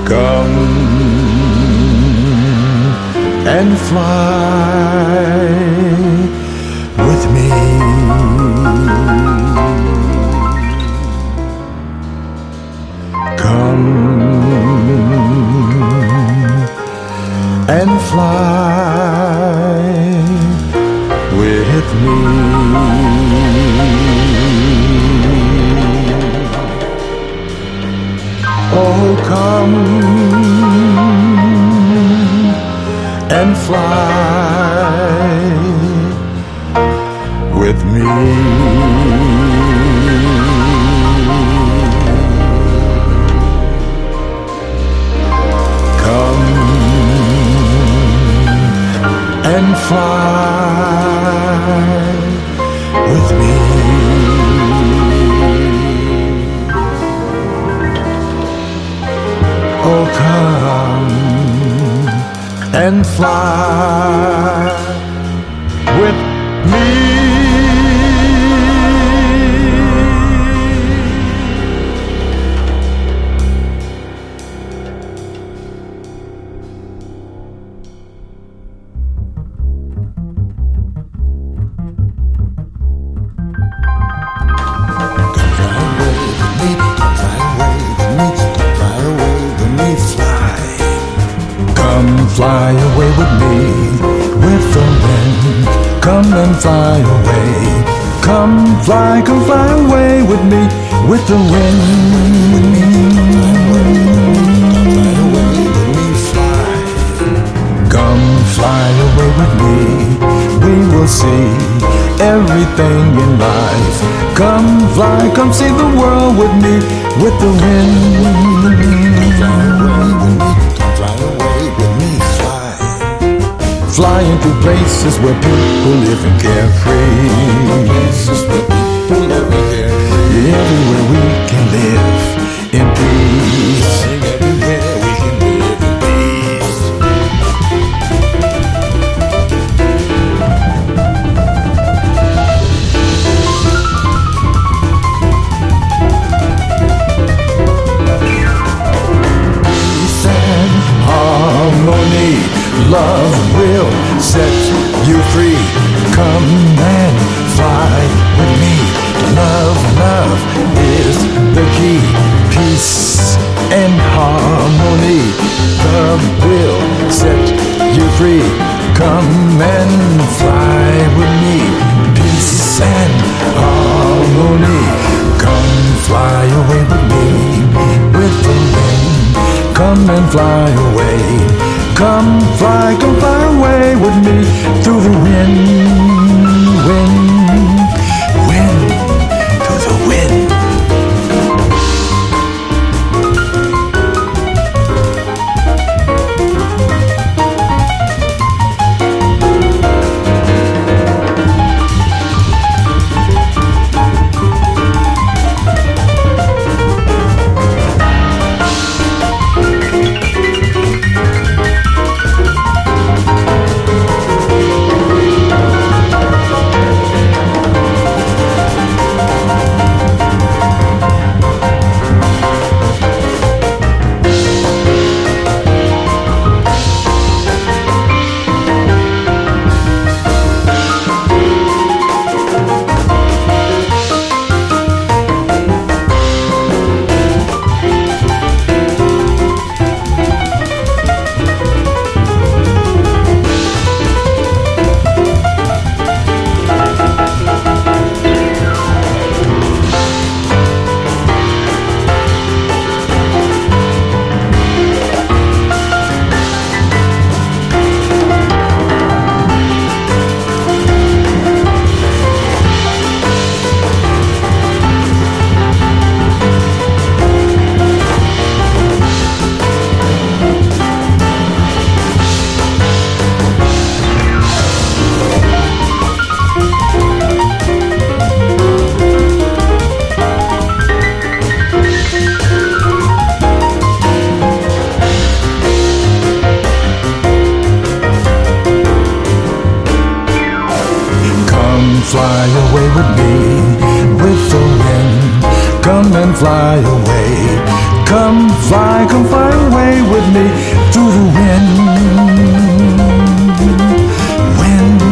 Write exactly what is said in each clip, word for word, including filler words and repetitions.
Come and fly with me. Come and fly with me. Oh, come and fly with me. Come and fly with me. Oh, come and fly with me. Fly away with me, with the wind. Come and fly away. Come fly, come fly away with me, with the wind. With me. Come fly away with me. We will see everything in life. Come fly, come see the world with me, with the wind. Flying through places where people live and carefree. Places where people live and carefree. Everywhere we can live in peace. Everywhere we can live in peace. Peace and harmony. Love will set you free. Come and fly with me. Love, love is the key. Peace and harmony. Love will set you free. Come and fly with me. Peace and harmony. Come fly away with me, with the wind. Come and fly away. Come fly, come fly away with me through the wind, wind, wind, through the wind. fly away. Come fly, come fly away with me through the wind. Wind.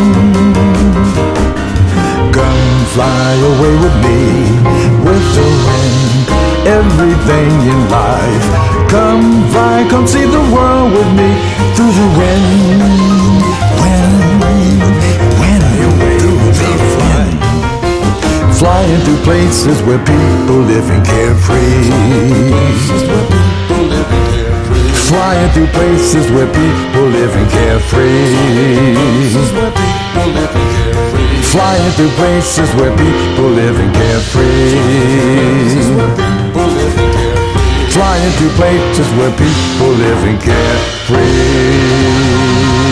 Come fly away with me with the wind. Everything in life. Come fly, come see the world with me through the wind. Wind. Wind away with the wind. Flying to places where people living carefree. Flying to places where people living carefree. Flying to places where people living carefree. Flying to places where people living carefree.